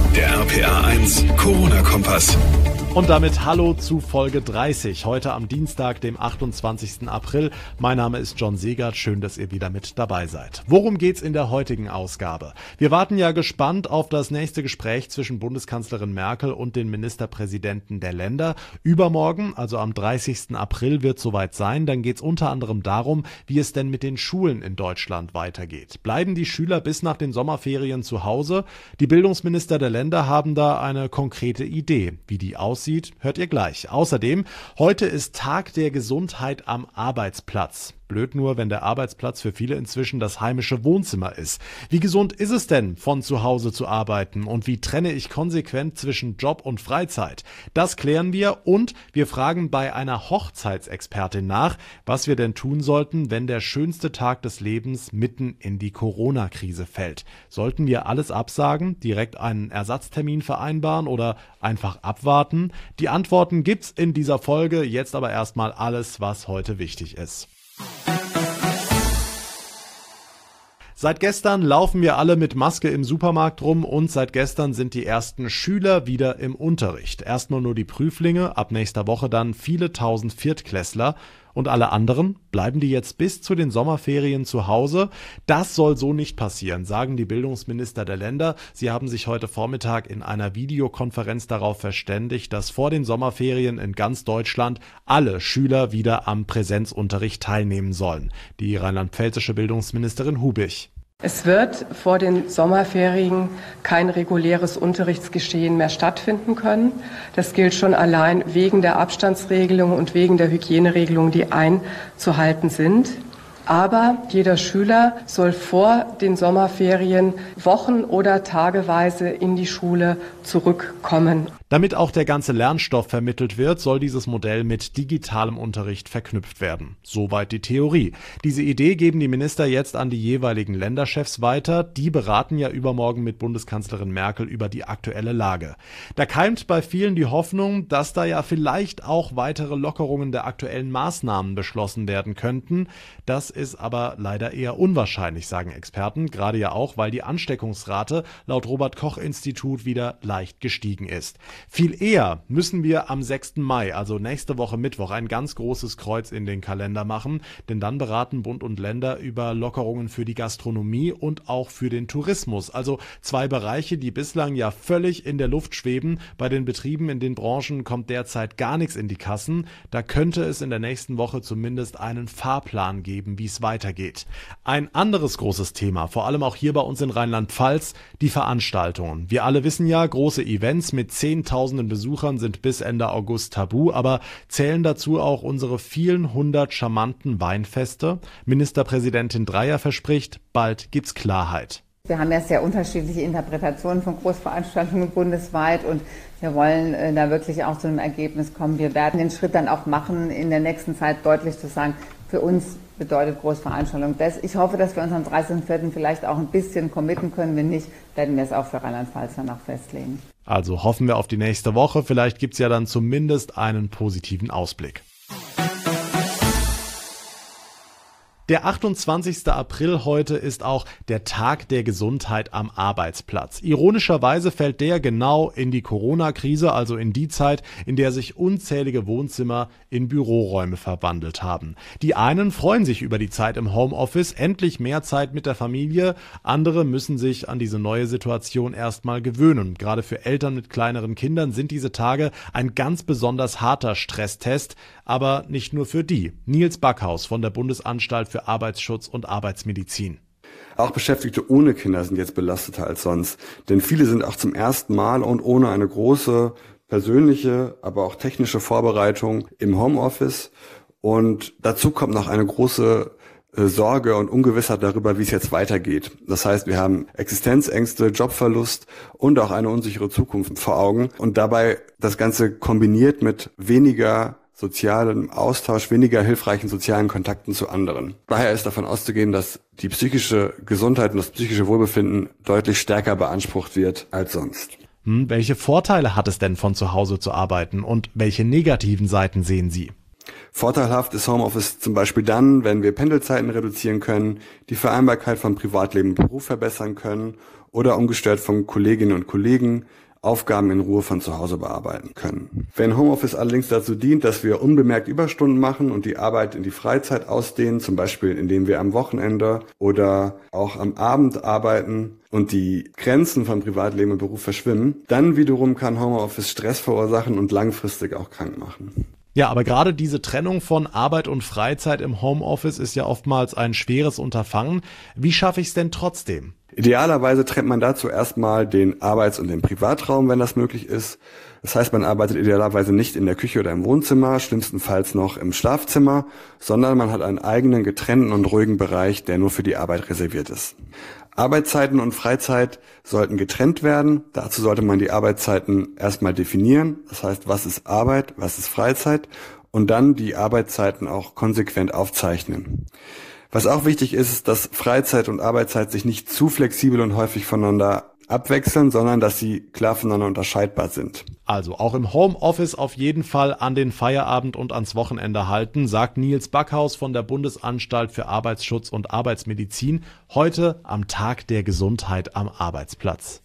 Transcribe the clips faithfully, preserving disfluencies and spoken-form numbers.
Der R P A eins Corona-Kompass. Und damit hallo zu Folge dreißig, heute am Dienstag, dem achtundzwanzigsten April. Mein Name ist John Segert, schön, dass ihr wieder mit dabei seid. Worum geht's in der heutigen Ausgabe? Wir warten ja gespannt auf das nächste Gespräch zwischen Bundeskanzlerin Merkel und den Ministerpräsidenten der Länder. Übermorgen, also am dreißigsten April, wird soweit sein. Dann geht's unter anderem darum, wie es denn mit den Schulen in Deutschland weitergeht. Bleiben die Schüler bis nach den Sommerferien zu Hause? Die Bildungsminister der Länder haben da eine konkrete Idee, wie die aussieht. Hört ihr gleich. Außerdem, heute ist Tag der Gesundheit am Arbeitsplatz. Blöd nur, wenn der Arbeitsplatz für viele inzwischen das heimische Wohnzimmer ist. Wie gesund ist es denn, von zu Hause zu arbeiten? Und wie trenne ich konsequent zwischen Job und Freizeit? Das klären wir und wir fragen bei einer Hochzeitsexpertin nach, was wir denn tun sollten, wenn der schönste Tag des Lebens mitten in die Corona-Krise fällt. Sollten wir alles absagen, direkt einen Ersatztermin vereinbaren oder einfach abwarten? Die Antworten gibt's in dieser Folge, jetzt aber erstmal alles, was heute wichtig ist. Seit gestern laufen wir alle mit Maske im Supermarkt rum und seit gestern sind die ersten Schüler wieder im Unterricht. Erstmal nur die Prüflinge, ab nächster Woche dann viele tausend Viertklässler. Und alle anderen, bleiben die jetzt bis zu den Sommerferien zu Hause? Das soll so nicht passieren, sagen die Bildungsminister der Länder. Sie haben sich heute Vormittag in einer Videokonferenz darauf verständigt, dass vor den Sommerferien in ganz Deutschland alle Schüler wieder am Präsenzunterricht teilnehmen sollen. Die rheinland-pfälzische Bildungsministerin Hubich. Es wird vor den Sommerferien kein reguläres Unterrichtsgeschehen mehr stattfinden können. Das gilt schon allein wegen der Abstandsregelung und wegen der Hygieneregelungen, die einzuhalten sind. Aber jeder Schüler soll vor den Sommerferien wochen- oder tageweise in die Schule zurückkommen. Damit auch der ganze Lernstoff vermittelt wird, soll dieses Modell mit digitalem Unterricht verknüpft werden. Soweit die Theorie. Diese Idee geben die Minister jetzt an die jeweiligen Länderchefs weiter. Die beraten ja übermorgen mit Bundeskanzlerin Merkel über die aktuelle Lage. Da keimt bei vielen die Hoffnung, dass da ja vielleicht auch weitere Lockerungen der aktuellen Maßnahmen beschlossen werden könnten. Das ist aber leider eher unwahrscheinlich, sagen Experten. Gerade ja auch, weil die Ansteckungsrate laut Robert-Koch-Institut wieder leicht gestiegen ist. Viel eher müssen wir am sechsten Mai, also nächste Woche Mittwoch, ein ganz großes Kreuz in den Kalender machen, denn dann beraten Bund und Länder über Lockerungen für die Gastronomie und auch für den Tourismus. Also zwei Bereiche, die bislang ja völlig in der Luft schweben. Bei den Betrieben in den Branchen kommt derzeit gar nichts in die Kassen. Da könnte es in der nächsten Woche zumindest einen Fahrplan geben, wie es weitergeht. Ein anderes großes Thema, vor allem auch hier bei uns in Rheinland-Pfalz, die Veranstaltungen. Wir alle wissen ja, große Events mit Zehntausenden Besuchern sind bis Ende August tabu, aber zählen dazu auch unsere vielen hundert charmanten Weinfeste? Ministerpräsidentin Dreyer verspricht, bald gibt's Klarheit. Wir haben ja sehr unterschiedliche Interpretationen von Großveranstaltungen bundesweit und wir wollen äh, da wirklich auch zu einem Ergebnis kommen. Wir werden den Schritt dann auch machen, in der nächsten Zeit deutlich zu sagen, für uns bedeutet Großveranstaltung das. Ich hoffe, dass wir uns am dreißigsten vierten vielleicht auch ein bisschen committen können. Wenn nicht, werden wir es auch für Rheinland-Pfalz danach festlegen. Also hoffen wir auf die nächste Woche. Vielleicht gibt's ja dann zumindest einen positiven Ausblick. Der achtundzwanzigste April heute ist auch der Tag der Gesundheit am Arbeitsplatz. Ironischerweise fällt der genau in die Corona-Krise, also in die Zeit, in der sich unzählige Wohnzimmer in Büroräume verwandelt haben. Die einen freuen sich über die Zeit im Homeoffice, endlich mehr Zeit mit der Familie. Andere müssen sich an diese neue Situation erstmal gewöhnen. Gerade für Eltern mit kleineren Kindern sind diese Tage ein ganz besonders harter Stresstest, aber nicht nur für die. Nils Backhaus von der Bundesanstalt für Arbeitsschutz und Arbeitsmedizin. Auch Beschäftigte ohne Kinder sind jetzt belasteter als sonst, denn viele sind auch zum ersten Mal und ohne eine große persönliche, aber auch technische Vorbereitung im Homeoffice. Und dazu kommt noch eine große äh, Sorge und Ungewissheit darüber, wie es jetzt weitergeht. Das heißt, wir haben Existenzängste, Jobverlust und auch eine unsichere Zukunft vor Augen. Und dabei das Ganze kombiniert mit weniger sozialem Austausch, weniger hilfreichen sozialen Kontakten zu anderen. Daher ist davon auszugehen, dass die psychische Gesundheit und das psychische Wohlbefinden deutlich stärker beansprucht wird als sonst. Hm, welche Vorteile hat es denn, von zu Hause zu arbeiten und welche negativen Seiten sehen Sie? Vorteilhaft ist Homeoffice zum Beispiel dann, wenn wir Pendelzeiten reduzieren können, die Vereinbarkeit von Privatleben und Beruf verbessern können oder umgestellt von Kolleginnen und Kollegen Aufgaben in Ruhe von zu Hause bearbeiten können. Wenn Homeoffice allerdings dazu dient, dass wir unbemerkt Überstunden machen und die Arbeit in die Freizeit ausdehnen, zum Beispiel indem wir am Wochenende oder auch am Abend arbeiten und die Grenzen von Privatleben und Beruf verschwimmen, dann wiederum kann Homeoffice Stress verursachen und langfristig auch krank machen. Ja, aber gerade diese Trennung von Arbeit und Freizeit im Homeoffice ist ja oftmals ein schweres Unterfangen. Wie schaffe ich es denn trotzdem? Idealerweise trennt man dazu erstmal den Arbeits- und den Privatraum, wenn das möglich ist. Das heißt, man arbeitet idealerweise nicht in der Küche oder im Wohnzimmer, schlimmstenfalls noch im Schlafzimmer, sondern man hat einen eigenen getrennten und ruhigen Bereich, der nur für die Arbeit reserviert ist. Arbeitszeiten und Freizeit sollten getrennt werden. Dazu sollte man die Arbeitszeiten erstmal definieren. Das heißt, was ist Arbeit, was ist Freizeit? Und dann die Arbeitszeiten auch konsequent aufzeichnen. Was auch wichtig ist, ist, dass Freizeit und Arbeitszeit sich nicht zu flexibel und häufig voneinander abwechseln, sondern dass sie klar voneinander unterscheidbar sind. Also auch im Homeoffice auf jeden Fall an den Feierabend und ans Wochenende halten, sagt Nils Backhaus von der Bundesanstalt für Arbeitsschutz und Arbeitsmedizin, heute am Tag der Gesundheit am Arbeitsplatz.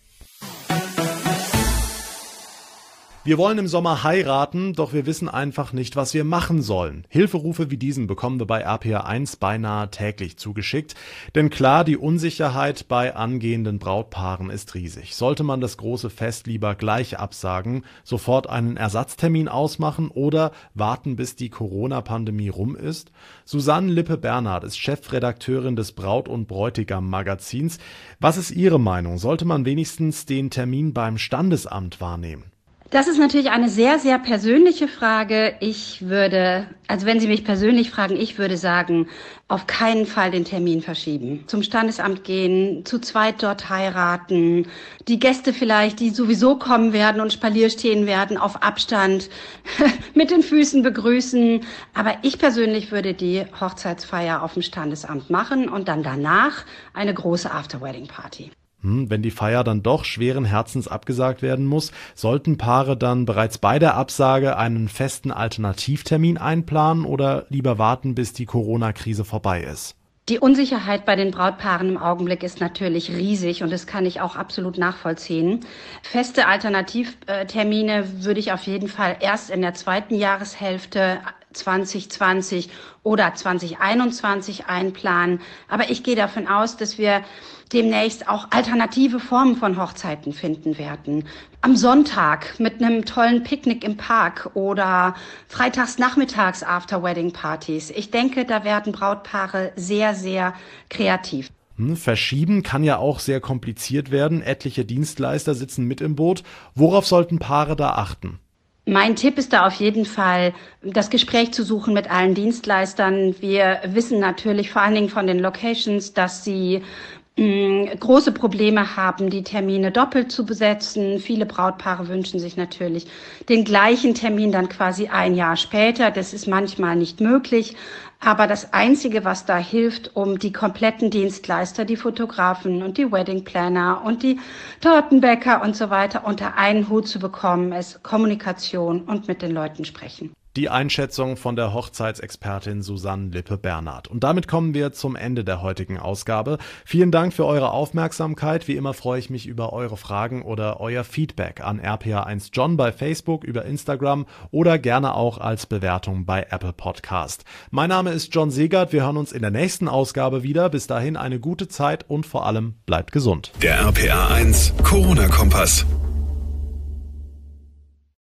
Wir wollen im Sommer heiraten, doch wir wissen einfach nicht, was wir machen sollen. Hilferufe wie diesen bekommen wir bei R P R eins beinahe täglich zugeschickt. Denn klar, die Unsicherheit bei angehenden Brautpaaren ist riesig. Sollte man das große Fest lieber gleich absagen, sofort einen Ersatztermin ausmachen oder warten, bis die Corona-Pandemie rum ist? Susanne Lippe-Bernhard ist Chefredakteurin des Braut- und Bräutigam-Magazins. Was ist Ihre Meinung? Sollte man wenigstens den Termin beim Standesamt wahrnehmen? Das ist natürlich eine sehr, sehr persönliche Frage. Ich würde, also wenn Sie mich persönlich fragen, ich würde sagen, auf keinen Fall den Termin verschieben. Zum Standesamt gehen, zu zweit dort heiraten, die Gäste vielleicht, die sowieso kommen werden und Spalier stehen werden, auf Abstand mit den Füßen begrüßen. Aber ich persönlich würde die Hochzeitsfeier auf dem Standesamt machen und dann danach eine große After-Wedding-Party. Wenn die Feier dann doch schweren Herzens abgesagt werden muss, sollten Paare dann bereits bei der Absage einen festen Alternativtermin einplanen oder lieber warten, bis die Corona-Krise vorbei ist? Die Unsicherheit bei den Brautpaaren im Augenblick ist natürlich riesig und das kann ich auch absolut nachvollziehen. Feste Alternativtermine würde ich auf jeden Fall erst in der zweiten Jahreshälfte zwanzig zwanzig oder zwanzig einundzwanzig einplanen. Aber ich gehe davon aus, dass wir demnächst auch alternative Formen von Hochzeiten finden werden. Am Sonntag mit einem tollen Picknick im Park oder freitags nachmittags After-Wedding-Partys. Ich denke, da werden Brautpaare sehr, sehr kreativ. Hm, verschieben kann ja auch sehr kompliziert werden. Etliche Dienstleister sitzen mit im Boot. Worauf sollten Paare da achten? Mein Tipp ist da auf jeden Fall, das Gespräch zu suchen mit allen Dienstleistern. Wir wissen natürlich vor allen Dingen von den Locations, dass sie mh, große Probleme haben, die Termine doppelt zu besetzen. Viele Brautpaare wünschen sich natürlich den gleichen Termin dann quasi ein Jahr später. Das ist manchmal nicht möglich. Aber das Einzige, was da hilft, um die kompletten Dienstleister, die Fotografen und die Wedding Planner und die Tortenbäcker und so weiter unter einen Hut zu bekommen, ist Kommunikation und mit den Leuten sprechen. Die Einschätzung von der Hochzeitsexpertin Susanne Lippe-Bernhard. Und damit kommen wir zum Ende der heutigen Ausgabe. Vielen Dank für eure Aufmerksamkeit. Wie immer freue ich mich über eure Fragen oder euer Feedback an R P R eins John bei Facebook, über Instagram oder gerne auch als Bewertung bei Apple Podcast. Mein Name ist John Segert. Wir hören uns in der nächsten Ausgabe wieder. Bis dahin eine gute Zeit und vor allem bleibt gesund. Der R P R eins Corona-Kompass.